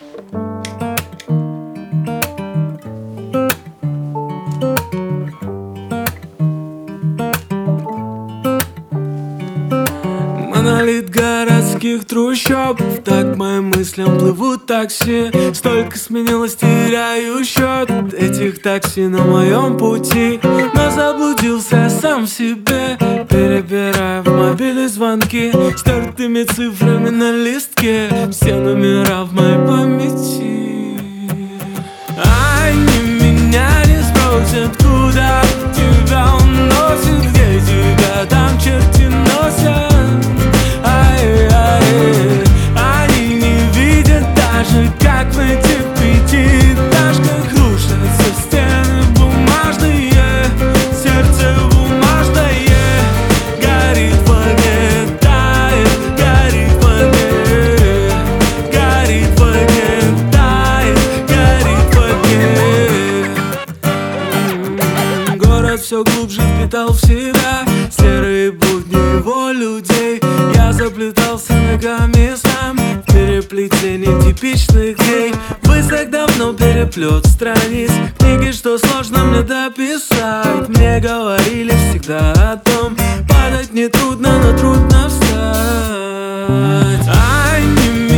Монолит городских трущоб, в такт моим мыслям плывут такси. Столько сменилось, теряю счет этих такси на моем пути. Но заблудился я сам в себе, перебирая в мобиле звонки, стертыми цифрами на листке, все номера в моей памяти. Они меня не спросят, куда тебя уносит, где тебя там черти носят. Они не видят даже, как в этих пятиэтажках рушатся стены бумажные, сердце бумажное горит в огне, тает, горит в огне, горит в огне, тает, горит в огне. Город все глубже впитал в себя серые будни его людей. Я заплетался ногами сам в переплетении типичных дней. Высох давно переплет страниц книги, что сложно мне дописать. Мне говорили всегда о том, падать не трудно, но трудно встать. Они